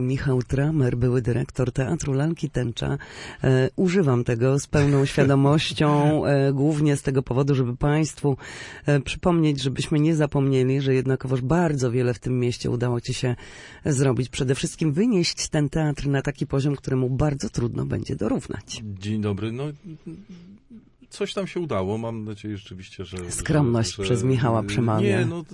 Michał Tramer, były dyrektor Teatru Lalki Tęcza. Używam tego z pełną świadomością, głównie z tego powodu, żeby Państwu przypomnieć, żebyśmy nie zapomnieli, że jednakowoż bardzo wiele w tym mieście udało Ci się zrobić. Przede wszystkim wynieść ten teatr na taki poziom, któremu bardzo trudno będzie dorównać. Dzień dobry. No, coś tam się udało. Mam nadzieję rzeczywiście, że... Skromność przez Michała przemawia. Nie, no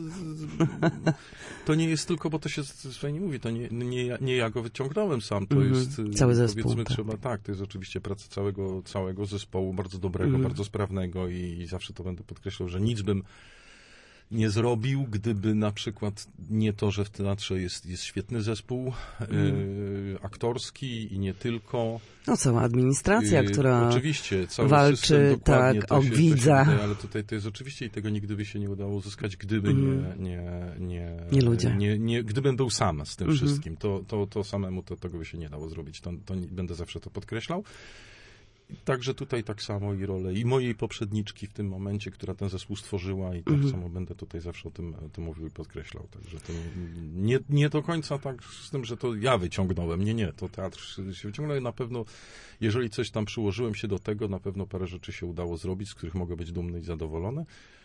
to nie jest tylko, bo to się nie mówi, to nie ja go wyciągnąłem sam, to jest... Cały zespół. Powiedzmy, tak. trzeba, tak, to jest oczywiście praca całego zespołu, bardzo dobrego, bardzo sprawnego i zawsze to będę podkreślał, że nic bym nie zrobił, gdyby na przykład nie to, że w teatrze jest świetny zespół aktorski i nie tylko. No cała administracja, która oczywiście, cały walczy system, dokładnie, tak, o widza. Ale tutaj to jest oczywiście i tego nigdy by się nie udało uzyskać, gdyby nie ludzie. Gdybym był sam z tym wszystkim. To samemu tego by się nie dało zrobić. To będę zawsze to podkreślał. Także tutaj tak samo i rolę i mojej poprzedniczki w tym momencie, która ten zespół stworzyła i tak samo będę tutaj zawsze o tym mówił i podkreślał. Także to nie do końca tak z tym, że to ja wyciągnąłem. Nie. To teatr się wyciągnął i na pewno, jeżeli coś tam przyłożyłem się do tego, na pewno parę rzeczy się udało zrobić, z których mogę być dumny i zadowolony.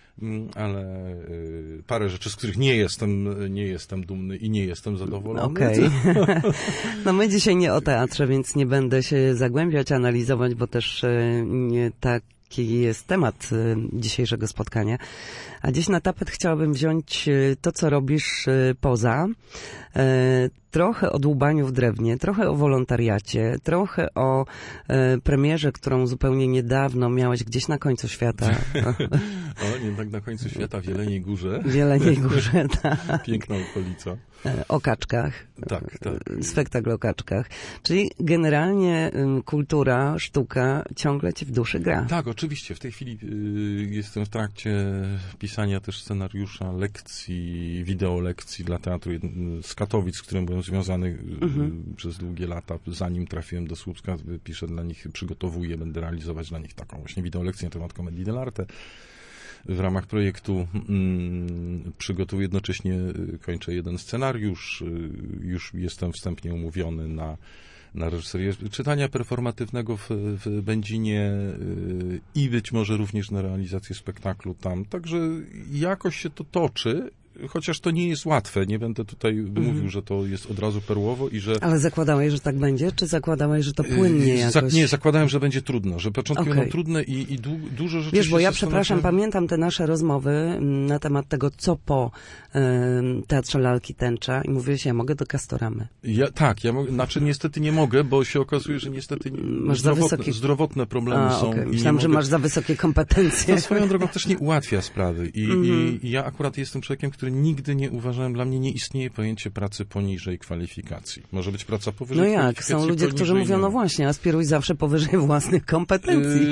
Ale parę rzeczy, z których nie jestem dumny i nie jestem zadowolony. Okej. No my dzisiaj nie o teatrze, więc nie będę się zagłębiać, analizować, bo też nie taki jest temat dzisiejszego spotkania. A dziś na tapet chciałabym wziąć to, co robisz poza. Trochę o dłubaniu w drewnie, trochę o wolontariacie, trochę o premierze, którą zupełnie niedawno miałeś gdzieś na końcu świata. Nie tak na końcu świata, w Jeleniej Górze. W Jeleniej Górze, tak. Piękna okolica. O kaczkach. Tak. Spektakl o kaczkach. Czyli generalnie kultura, sztuka ciągle ci w duszy gra. Tak, oczywiście. W tej chwili jestem w trakcie pisania też scenariusza lekcji, wideolekcji dla teatru z Katowic, z którym byłem związany przez długie lata. Zanim trafiłem do Słupska, piszę dla nich, przygotowuję, będę realizować dla nich taką właśnie wideolekcję na temat komedii dell'arte. W ramach projektu przygotowuję jednocześnie, kończę jeden scenariusz, już jestem wstępnie umówiony na reżyserię czytania performatywnego w Będzinie i być może również na realizację spektaklu tam. Także jakoś się to toczy. Chociaż to nie jest łatwe, nie będę tutaj mówił, że to jest od razu perłowo i że... Ale zakładałeś, że tak będzie, czy zakładałeś, że to płynnie jakoś? Nie, zakładałem, że będzie trudno, że początki będą trudne i dużo rzeczy. Wiesz, bo ja przepraszam, pamiętam te nasze rozmowy na temat tego, co po Teatrze Lalki Tęcza i mówiłeś, ja mogę do Castoramy. Ja mogę, znaczy niestety nie mogę, bo się okazuje, że niestety masz zdrowotne problemy są. Okay. Myślałam, że masz za wysokie kompetencje. To swoją drogą też nie ułatwia sprawy i ja akurat jestem człowiekiem, który nigdy nie uważałem, dla mnie nie istnieje pojęcie pracy poniżej kwalifikacji. Może być praca powyżej kwalifikacji. Są ludzie, którzy mówią, no właśnie, aspiruj zawsze powyżej własnych kompetencji.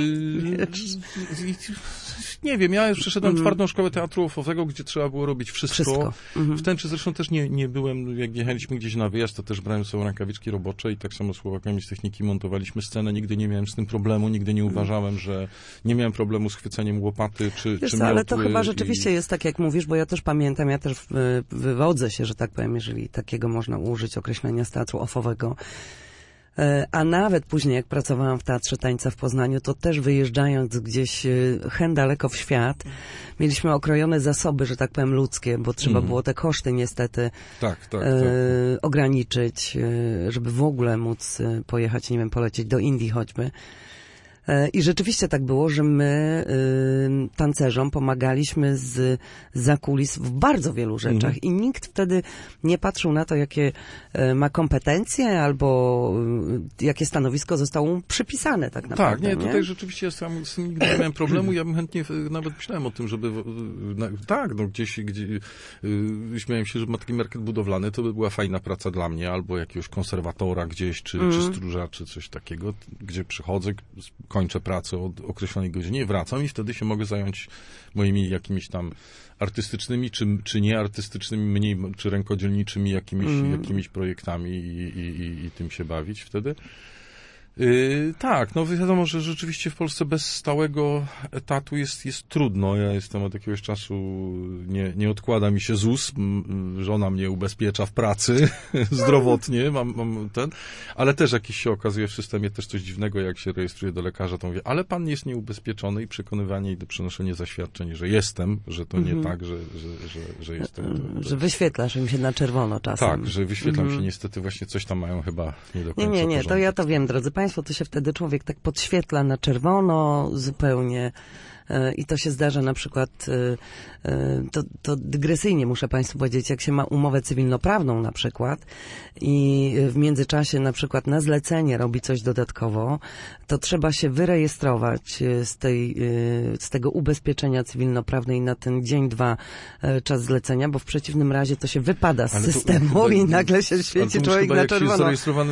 Nie wiem, ja już przeszedłem twardą szkołę teatru ofowego, gdzie trzeba było robić wszystko. W Tęczy zresztą też nie byłem, jak jechaliśmy gdzieś na wyjazd, to też brałem sobie rękawiczki robocze i tak samo z chłopakami z techniki montowaliśmy scenę. Nigdy nie miałem z tym problemu, nigdy nie uważałem, że nie miałem problemu z chwyceniem łopaty czy miotły. Ale to chyba rzeczywiście jest tak, jak mówisz, bo ja też pamiętam, ja też wywodzę się, że tak powiem, jeżeli takiego można użyć określenia z teatru ofowego. A nawet później, jak pracowałam w Teatrze Tańca w Poznaniu, to też wyjeżdżając gdzieś daleko w świat, mieliśmy okrojone zasoby, że tak powiem, ludzkie, bo trzeba było te koszty niestety ograniczyć, żeby w ogóle móc pojechać, nie wiem, polecieć do Indii choćby. I rzeczywiście tak było, że my tancerzom pomagaliśmy za kulis w bardzo wielu rzeczach i nikt wtedy nie patrzył na to, jakie ma kompetencje albo jakie stanowisko zostało mu przypisane tak naprawdę. Tak, tutaj rzeczywiście ja sam z tym nigdy nie miałem problemu. Ja bym chętnie nawet myślałem o tym, żeby gdzieś śmiałem się, że ma taki market budowlany, to by była fajna praca dla mnie, albo jakiegoś konserwatora gdzieś, czy stróża, czy coś takiego, gdzie przychodzę, kończę pracę o określonej godzinie, wracam i wtedy się mogę zająć moimi jakimiś tam artystycznymi, czy nieartystycznymi, mniej, czy rękodzielniczymi jakimiś projektami i tym się bawić wtedy. Tak, no wiadomo, że rzeczywiście w Polsce bez stałego etatu jest trudno. Ja jestem od jakiegoś czasu, nie odkłada mi się ZUS, żona mnie ubezpiecza w pracy zdrowotnie, mam ale też jakiś się okazuje w systemie też coś dziwnego, jak się rejestruję do lekarza, to mówię, ale pan jest nieubezpieczony i przekonywanie i przynoszenie zaświadczeń, że jestem, że to nie tak, że jestem. Że wyświetlasz im się na czerwono czasem. Tak, że wyświetlam się niestety, właśnie coś tam mają chyba nie do końca. Nie, to ja to wiem, drodzy Państwo, to się wtedy człowiek tak podświetla na czerwono zupełnie i to się zdarza na przykład, to dygresyjnie muszę Państwu powiedzieć, jak się ma umowę cywilnoprawną na przykład i w międzyczasie na przykład na zlecenie robi coś dodatkowo, to trzeba się wyrejestrować z tego ubezpieczenia cywilnoprawnej na ten dzień, 2 czas zlecenia, bo w przeciwnym razie to się wypada z systemu i nagle się świeci człowiek na czerwono. Jak jest zarejestrowany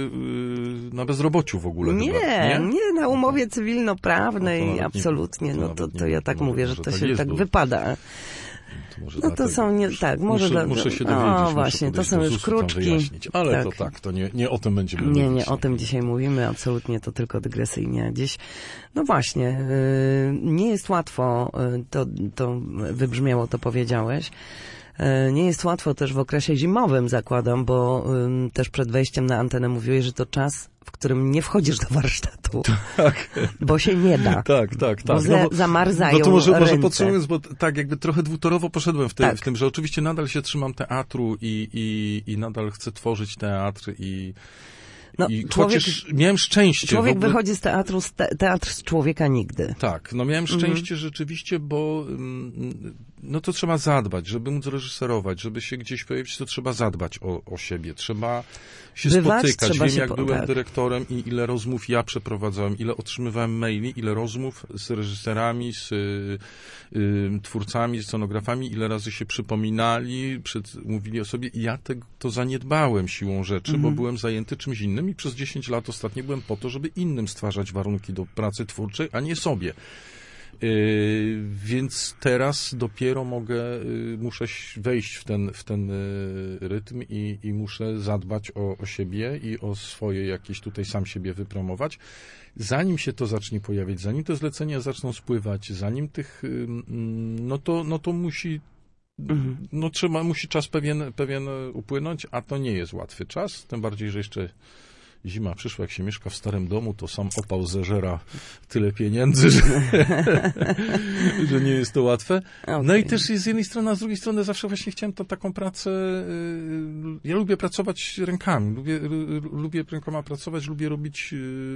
na bezrobociu w ogóle nie, na umowie cywilnoprawnej, no absolutnie. No to ja tak mówię, że to się tak wypada. No to są, muszę się dowiedzieć. Właśnie, to są już kruczki. Ale to nie o tym będziemy mówić. Nie o tym dzisiaj mówimy, absolutnie to tylko dygresyjnie. Dziś, no właśnie, nie jest łatwo, to wybrzmiało, to powiedziałeś. Nie jest łatwo też w okresie zimowym, zakładam, bo też przed wejściem na antenę mówiłeś, że to czas, w którym nie wchodzisz do warsztatu, bo się nie da. Tak. Bo zamarzają no to może ręce. Podsumowując, bo tak jakby trochę dwutorowo poszedłem w tym, że oczywiście nadal się trzymam teatru i nadal chcę tworzyć teatr i chociaż miałem szczęście. Człowiek wychodzi z teatru, teatr z człowieka nigdy. Tak, miałem szczęście rzeczywiście, bo to trzeba zadbać, żeby móc reżyserować, żeby się gdzieś pojawić, to trzeba zadbać o siebie, trzeba się spotykać. Wiem, jak byłem dyrektorem i ile rozmów ja przeprowadzałem, ile otrzymywałem maili, ile rozmów z reżyserami, z twórcami, z scenografami, ile razy się przypominali, mówili o sobie i ja to zaniedbałem siłą rzeczy, bo byłem zajęty czymś innym i przez 10 lat ostatnio byłem po to, żeby innym stwarzać warunki do pracy twórczej, a nie sobie. Więc teraz dopiero muszę wejść w ten rytm i muszę zadbać o siebie i o swoje jakieś tutaj sam siebie wypromować. Zanim się to zacznie pojawiać, zanim te zlecenia zaczną spływać, zanim to musi musi czas pewien upłynąć, a to nie jest łatwy czas, tym bardziej, że jeszcze zima przyszła, jak się mieszka w starym domu, to sam opał zeżera tyle pieniędzy, że nie jest to łatwe. Okay. No i też z jednej strony, a z drugiej strony zawsze właśnie chciałem taką pracę, ja lubię pracować rękami, lubię rękoma pracować, lubię robić,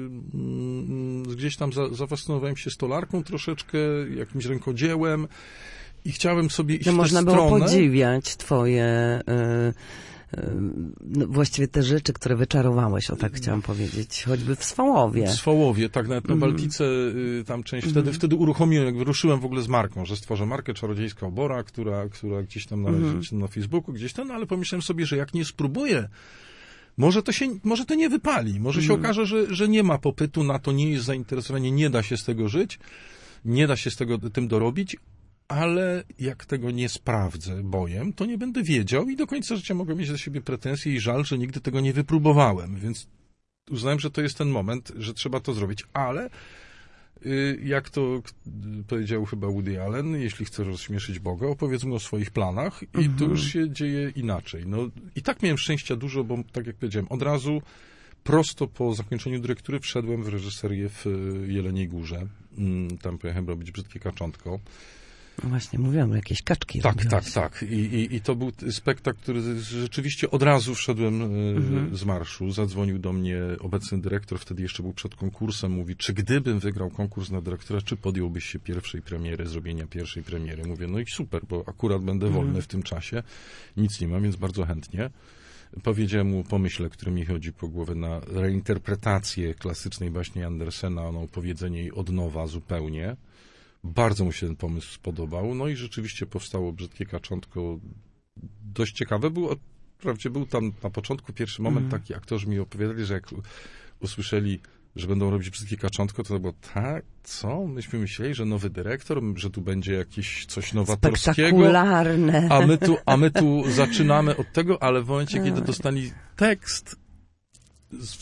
gdzieś tam zafascynowałem się stolarką troszeczkę, jakimś rękodziełem i chciałem sobie iść w tę można stronę. Było podziwiać twoje... właściwie te rzeczy, które wyczarowałeś, tak chciałam powiedzieć, choćby w Swołowie. W Swołowie, tak, nawet na Baltice tam część, wtedy uruchomiłem, jakby ruszyłem w ogóle z marką, że stworzę markę Czarodziejska Obora, która gdzieś tam na Facebooku, gdzieś tam, ale pomyślałem sobie, że jak nie spróbuję, może to nie wypali, może się okaże, że nie ma popytu na to, nie jest zainteresowanie, nie da się z tego żyć, nie da się tym dorobić, ale jak tego nie sprawdzę bojem, to nie będę wiedział i do końca życia mogę mieć do siebie pretensje i żal, że nigdy tego nie wypróbowałem, więc uznałem, że to jest ten moment, że trzeba to zrobić, ale jak to powiedział chyba Woody Allen, jeśli chcesz rozśmieszyć Boga, opowiedz mu o swoich planach i to już się dzieje inaczej. I tak miałem szczęścia dużo, bo tak jak powiedziałem, od razu prosto po zakończeniu dyrektury wszedłem w reżyserię w Jeleniej Górze. Tam pojechałem robić Brzydkie Kaczątko. No właśnie, mówiłam, jakieś kaczki. Tak. I to był spektakl, który rzeczywiście od razu wszedłem z marszu. Zadzwonił do mnie obecny dyrektor, wtedy jeszcze był przed konkursem. Mówi, czy gdybym wygrał konkurs na dyrektora, czy podjąłbyś się zrobienia pierwszej premiery? Mówię, no i super, bo akurat będę wolny w tym czasie. Nic nie mam, więc bardzo chętnie. Powiedziałem mu o pomyśle, który mi chodzi po głowie na reinterpretację klasycznej baśni Andersena, na opowiedzenie jej od nowa zupełnie. Bardzo mu się ten pomysł spodobał. No i rzeczywiście powstało Brzydkie Kaczątko. Dość ciekawe było. Wprawdzie był tam na początku pierwszy moment taki, aktorzy mi opowiadali, że jak usłyszeli, że będą robić Brzydkie Kaczątko, to było tak, co? Myśmy myśleli, że nowy dyrektor, że tu będzie jakieś coś nowatorskiego. Spektakularne. A my tu zaczynamy od tego, ale w momencie, kiedy dostali tekst,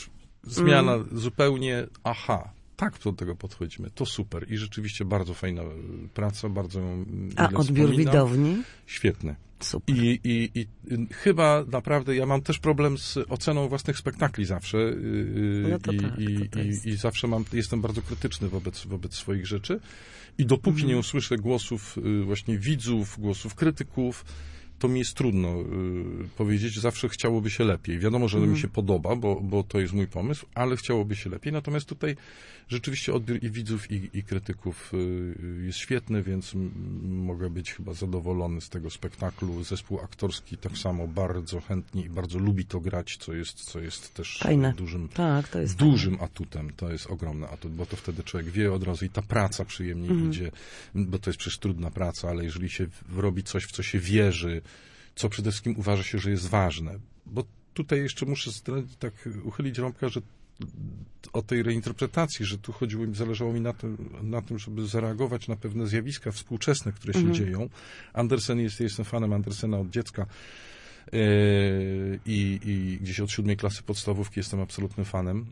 zmiana zupełnie, tak do tego podchodzimy, to super. I rzeczywiście bardzo fajna praca, bardzo ją A odbiór wspominam. widowni? Świetny. Super. I chyba naprawdę, ja mam też problem z oceną własnych spektakli zawsze. No to I zawsze jestem bardzo krytyczny wobec swoich rzeczy. I dopóki nie usłyszę głosów właśnie widzów, głosów krytyków, to mi jest trudno powiedzieć, zawsze chciałoby się lepiej. Wiadomo, że mi się podoba, bo to jest mój pomysł, ale chciałoby się lepiej. Natomiast tutaj rzeczywiście odbiór i widzów, i krytyków jest świetny, więc mogę być chyba zadowolony z tego spektaklu. Zespół aktorski tak samo bardzo chętnie i bardzo lubi to grać, co jest też dużym atutem. To jest ogromny atut, bo to wtedy człowiek wie od razu i ta praca przyjemnie idzie, bo to jest przecież trudna praca, ale jeżeli się robi coś, w co się wierzy, co przede wszystkim uważa się, że jest ważne. Bo tutaj jeszcze muszę tak uchylić rąbka, że o tej reinterpretacji, że tu zależało mi na tym, żeby zareagować na pewne zjawiska współczesne, które się dzieją. Andersen jestem fanem Andersena od dziecka i gdzieś od 7. klasy podstawówki jestem absolutnym fanem.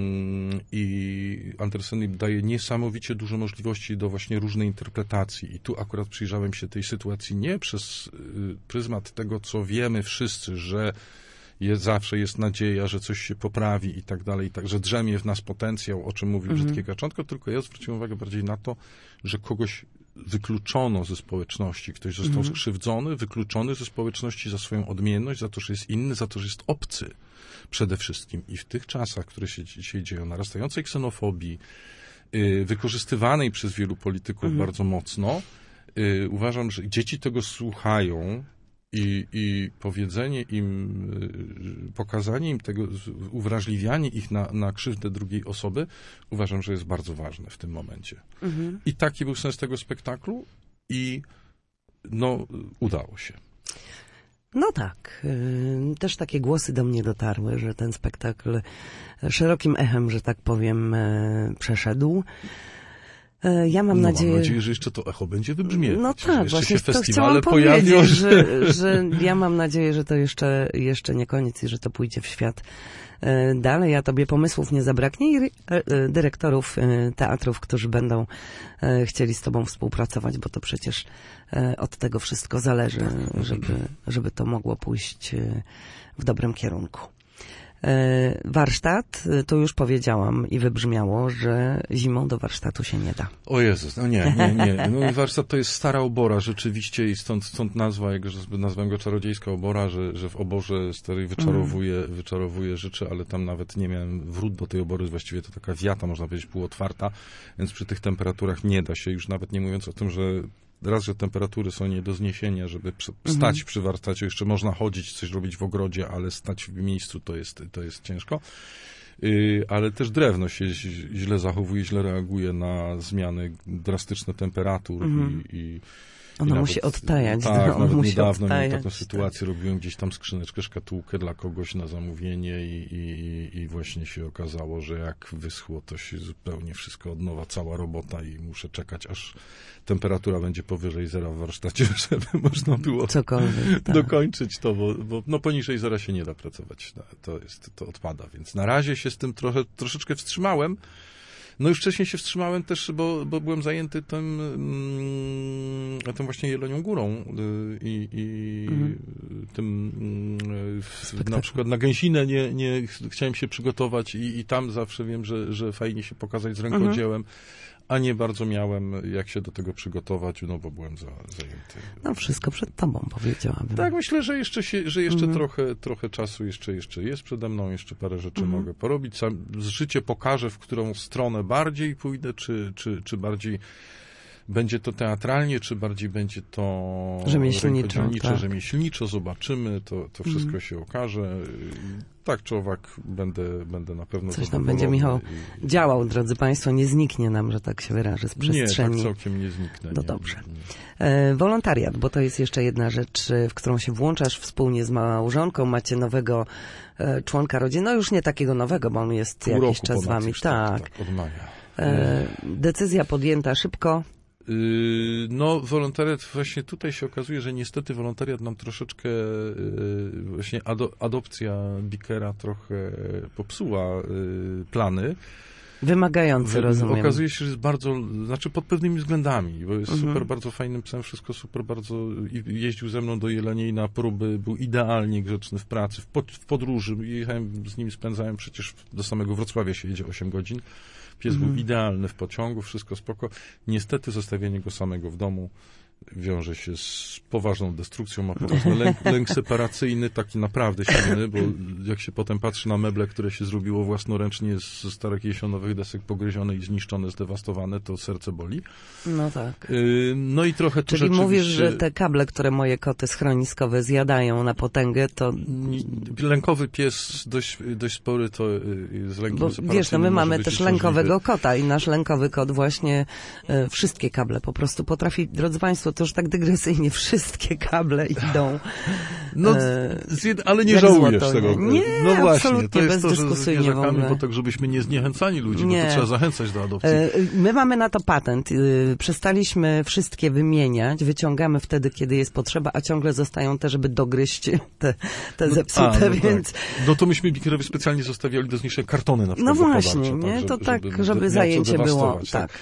I Andersen daje niesamowicie dużo możliwości do właśnie różnej interpretacji. I tu akurat przyjrzałem się tej sytuacji nie przez pryzmat tego, co wiemy wszyscy, że zawsze jest nadzieja, że coś się poprawi i tak dalej, że drzemie w nas potencjał, o czym mówił brzydkie Kaczątko, tylko ja zwróciłem uwagę bardziej na to, że kogoś wykluczono ze społeczności, ktoś został skrzywdzony, wykluczony ze społeczności za swoją odmienność, za to, że jest inny, za to, że jest obcy przede wszystkim. I w tych czasach, które się dzisiaj dzieją, narastającej ksenofobii, wykorzystywanej przez wielu polityków bardzo mocno, uważam, że dzieci tego słuchają, i powiedzenie im, pokazanie im tego, uwrażliwianie ich na krzywdę drugiej osoby, uważam, że jest bardzo ważne w tym momencie. I taki był sens tego spektaklu i udało się. No tak. Też takie głosy do mnie dotarły, że ten spektakl szerokim echem, że tak powiem, przeszedł. Ja mam nadzieję, że jeszcze to echo będzie wybrzmiewać. No tak, właśnie się to chciałam powiedzieć, że ja mam nadzieję, że to jeszcze nie koniec i że to pójdzie w świat dalej, a tobie pomysłów nie zabraknie i dyrektorów teatrów, którzy będą chcieli z tobą współpracować, bo to przecież od tego wszystko zależy, żeby to mogło pójść w dobrym kierunku. Warsztat, to już powiedziałam i wybrzmiało, że zimą do warsztatu się nie da. O Jezus, nie. No, warsztat to jest stara obora rzeczywiście i stąd nazwa, nazwałem go czarodziejska obora, że w oborze starej wyczarowuje rzeczy, ale tam nawet nie miałem wrót do tej obory, właściwie to taka wiata, można powiedzieć, półotwarta, więc przy tych temperaturach nie da się, już nawet nie mówiąc o tym, że że temperatury są nie do zniesienia, żeby stać przy warsztacie, jeszcze można chodzić, coś robić w ogrodzie, ale stać w miejscu to jest ciężko. Ale też drewno się źle zachowuje, źle reaguje na zmiany drastyczne temperatur i ono musi odtajać. Tak, nawet niedawno miałem taką sytuację, robiłem gdzieś tam skrzyneczkę, szkatułkę dla kogoś na zamówienie i właśnie się okazało, że jak wyschło, to się zupełnie wszystko od nowa, cała robota i muszę czekać, aż temperatura będzie powyżej zera w warsztacie, żeby można było dokończyć to, bo poniżej zera się nie da pracować. To odpada, więc na razie się z tym troszeczkę wstrzymałem. No już wcześniej się wstrzymałem też, bo byłem zajęty tym właśnie Jelenią Górą i tym na przykład na Gęsinę nie chciałem się przygotować i tam zawsze wiem, że fajnie się pokazać z rękodziełem, a nie bardzo miałem jak się do tego przygotować, bo byłem zajęty. No wszystko przed tobą, powiedziałabym. Tak, myślę, że jeszcze trochę czasu jeszcze jest przede mną, jeszcze parę rzeczy mogę porobić. Życie pokaże, w którą stronę bardziej pójdę, czy bardziej będzie to teatralnie, czy bardziej będzie to rzemieślniczo, zobaczymy, to wszystko się okaże. Tak czy owak będę na pewno coś tam będzie, Michał, działał, drodzy Państwo, nie zniknie nam, że tak się wyrażę, z przestrzeni. Nie, tak całkiem nie zniknę. No dobrze. Wolontariat, bo to jest jeszcze jedna rzecz, w którą się włączasz wspólnie z małżonką, macie nowego członka rodziny, no już nie takiego nowego, bo on jest jakiś czas z wami. Tak, od maja. Decyzja podjęta szybko. No, wolontariat, właśnie tutaj się okazuje, że niestety wolontariat nam troszeczkę, właśnie adopcja Bikera trochę popsuła plany. Wymagający, rozumiem. Okazuje się, że jest bardzo, znaczy pod pewnymi względami, bo jest super, bardzo fajnym psem, wszystko super, bardzo, jeździł ze mną do Jeleniej na próby, był idealnie grzeczny w pracy, w podróży, jechałem z nim, spędzałem przecież do samego Wrocławia się jedzie 8 godzin. Pies był idealny w pociągu, wszystko spoko. Niestety zostawienie go samego w domu wiąże się z poważną destrukcją, ma poważny lęk separacyjny, taki naprawdę silny, bo jak się potem patrzy na meble, które się zrobiło własnoręcznie ze starych jesionowych desek pogryzione i zniszczone, zdewastowane, to serce boli. No tak. No i trochę tu Czyli mówisz, że te kable, które moje koty schroniskowe zjadają na potęgę, to... Lękowy pies dość spory to z lękiem separacyjnym. Wiesz, no my mamy też lękowego kota i nasz lękowy kot właśnie wszystkie kable po prostu potrafi, drodzy Państwo, to już tak dygresyjnie, wszystkie kable idą. No, ale nie żałujesz złoto, tego. Nie, no właśnie, absolutnie, to jest to, że z bezdyskusyjnie zwierzakami, bo tak, żebyśmy nie zniechęcali ludzi, bo to trzeba zachęcać do adopcji. My mamy na to patent. Przestaliśmy wszystkie wymieniać, wyciągamy wtedy, kiedy jest potrzeba, a ciągle zostają te, żeby dogryźć te zepsute, więc... Tak. No to myśmy Bikerowi specjalnie zostawiali do zniszczenia kartony na przykład. No właśnie, nie? To żeby zajęcie było. Tak.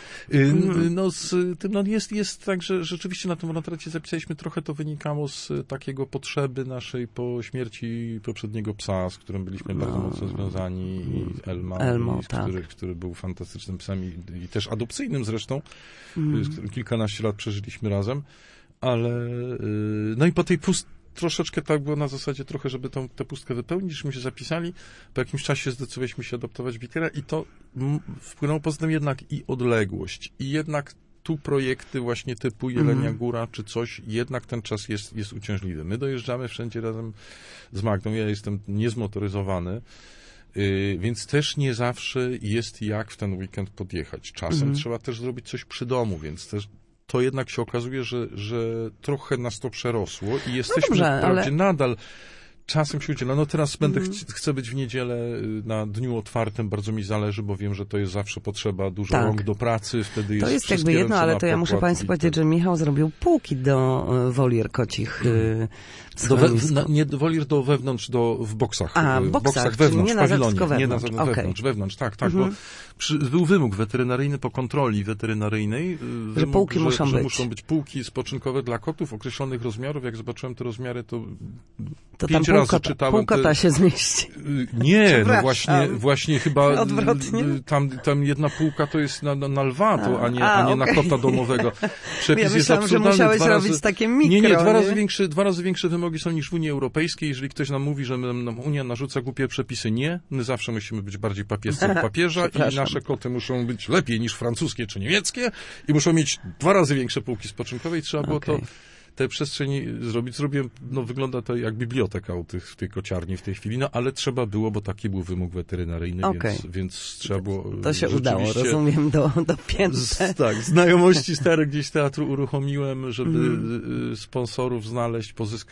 No z tym jest tak, że rzeczywiście na tym wolontariacie zapisaliśmy, trochę to wynikało z takiego potrzeby naszej po śmierci poprzedniego psa, z którym byliśmy bardzo mocno związani, i Elmo, który był fantastycznym psem i też adopcyjnym zresztą, z którym kilkanaście lat przeżyliśmy razem, ale no i po tej troszeczkę tak było na zasadzie trochę, żeby tę pustkę wypełnić, żeśmy się zapisali, po jakimś czasie zdecydowaliśmy się adoptować Bikera i to wpłynęło poza tym jednak i odległość, i jednak tu projekty właśnie typu Jelenia Góra czy coś, jednak ten czas jest uciążliwy. My dojeżdżamy wszędzie razem z Magdą, ja jestem niezmotoryzowany, więc też nie zawsze jest jak w ten weekend podjechać. Czasem trzeba też zrobić coś przy domu, więc też to jednak się okazuje, że trochę nas to przerosło i jesteśmy wprawdzie nadal. Czasem się udziela. No teraz chcę być w niedzielę na dniu otwartym, bardzo mi zależy, bo wiem, że to jest zawsze potrzeba, dużo rąk do pracy, wtedy jest. To jest jakby jedno, ale to ja muszę Państwu powiedzieć, że Michał zrobił półki do wolier kocich. Nie wolier do wewnątrz, w boksach. W boksach wewnątrz, nie w pawilonie. Wewnątrz. Nie na zewnątrz, wewnątrz, tak. Bo był wymóg weterynaryjny po kontroli weterynaryjnej. Że półki muszą być. Muszą być półki spoczynkowe dla kotów określonych rozmiarów. Jak zobaczyłem te rozmiary, to 5 razy czytałem. Pół kota się zmieści. Nie, no właśnie chyba odwrotnie. Tam jedna półka to jest na lwa, a nie na kota domowego. Przepis jest absurdalny. Że musiałeś robić takie mikro. Nie, dwa razy większe wymogi są niż w Unii Europejskiej. Jeżeli ktoś nam mówi, że nam Unia narzuca głupie przepisy, nie. My zawsze musimy być bardziej papiescy od papieża i nasze koty muszą być lepiej niż francuskie czy niemieckie i muszą mieć 2 razy większe półki spoczynkowe i trzeba było te przestrzeni zrobić. Zrobiłem, wygląda to jak biblioteka w tej kociarni w tej chwili, ale trzeba było, bo taki był wymóg weterynaryjny, więc trzeba było... To się udało, rozumiem, dopięte. Tak, znajomości starych gdzieś teatru uruchomiłem, żeby sponsorów znaleźć,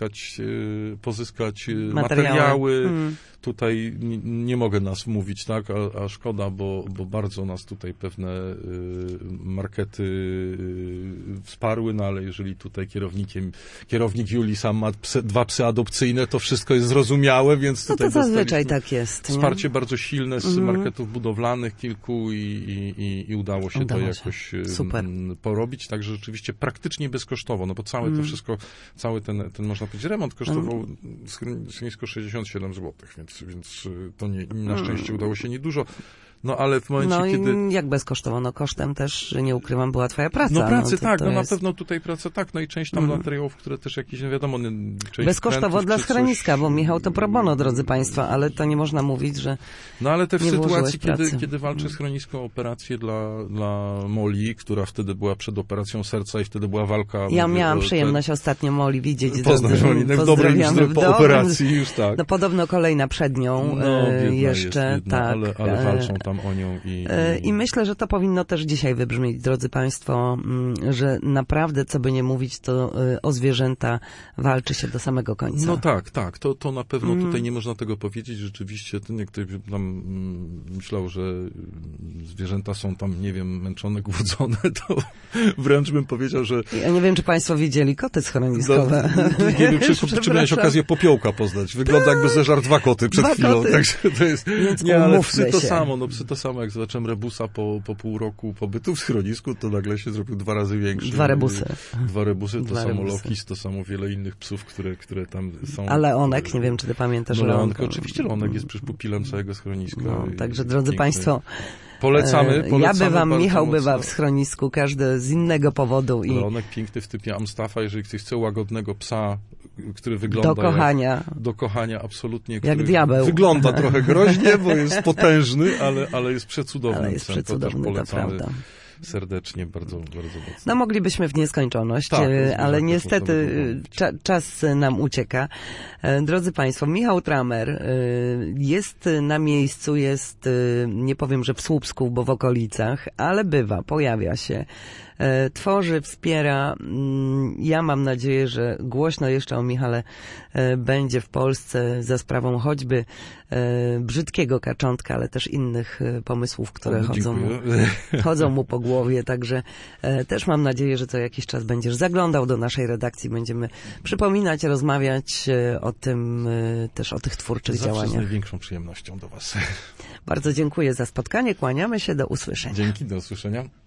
pozyskać materiały. Tutaj nie mogę nas mówić, tak, a szkoda, bo bardzo nas tutaj pewne markety wsparły, ale jeżeli tutaj kierownik Julii sam ma 2 psy adopcyjne, to wszystko jest zrozumiałe, więc tutaj to zazwyczaj tak jest. Wsparcie bardzo silne z marketów budowlanych kilku i udało się to jakoś porobić, także rzeczywiście praktycznie bezkosztowo, bo całe to wszystko, cały ten można powiedzieć remont kosztował schronisko 67 zł, więc to na szczęście udało się niedużo. Ale w momencie, kiedy... jak bezkosztowo? Kosztem też, nie ukrywam, była twoja praca. Pracy tak, na pewno tutaj praca tak, i część tam materiałów, które też jakieś, wiadomo... Bezkosztowo dla schroniska, bo Michał to pro bono, drodzy Państwo, ale to nie można mówić, że ale też w sytuacji, kiedy walczy schronisko o operację dla Moli, która wtedy była przed operacją serca i wtedy była walka... Ja miałam przyjemność ostatnio Moli widzieć. Poznać Moli, w dobrej po operacji już tak. Podobno kolejna przed nią jeszcze, jest biedna, tak. Ale walczą tam o nią i myślę, że to powinno też dzisiaj wybrzmieć, drodzy Państwo, że naprawdę, co by nie mówić, to o zwierzęta walczy się do samego końca. No tak. To na pewno tutaj nie można tego powiedzieć. Rzeczywiście, niektórzy tam myślał, że zwierzęta są tam, nie wiem, męczone, głodzone, to wręcz bym powiedział, że... Ja nie wiem, czy państwo widzieli koty schroniskowe. Nie wiem, czy miałeś okazję popiołka poznać. Wygląda jakby zeżarł 2 koty przed chwilą. Także to jest... Więc nie, ale psy to samo, jak zobaczyłem rebusa po pół roku pobytu w schronisku, to nagle się zrobił 2 razy większy. 2 rebusy. 2 rebusy, to samo Lokis, to samo wiele innych psów, które tam są. Ale Leonek, nie wiem, czy ty pamiętasz Leonek. Oczywiście Leonek jest przecież pupilem całego schroniska. Także drodzy państwo, Polecamy. Ja bywam, Michał bywa w schronisku, każdy z innego powodu. Leonek piękny w typie Amstaffa, jeżeli ktoś chce łagodnego psa, który wygląda do kochania absolutnie. Jak diabeł. Wygląda trochę groźnie, bo jest potężny, ale jest przecudowny. Ale jest przecudowny, to prawda. Serdecznie, bardzo, bardzo mocno. No moglibyśmy w nieskończoność, ale niestety czas nam ucieka. Drodzy państwo, Michał Tramer jest na miejscu, jest, nie powiem, że w Słupsku, bo w okolicach, ale bywa, pojawia się. Tworzy, wspiera. Ja mam nadzieję, że głośno jeszcze o Michale będzie w Polsce za sprawą choćby brzydkiego kaczątka, ale też innych pomysłów, które chodzą mu po głowie. Także też mam nadzieję, że co jakiś czas będziesz zaglądał do naszej redakcji. Będziemy przypominać, rozmawiać o tym, też o tych twórczych działaniach. Z największą przyjemnością do was. Bardzo dziękuję za spotkanie. Kłaniamy się. Do usłyszenia. Dzięki, do usłyszenia.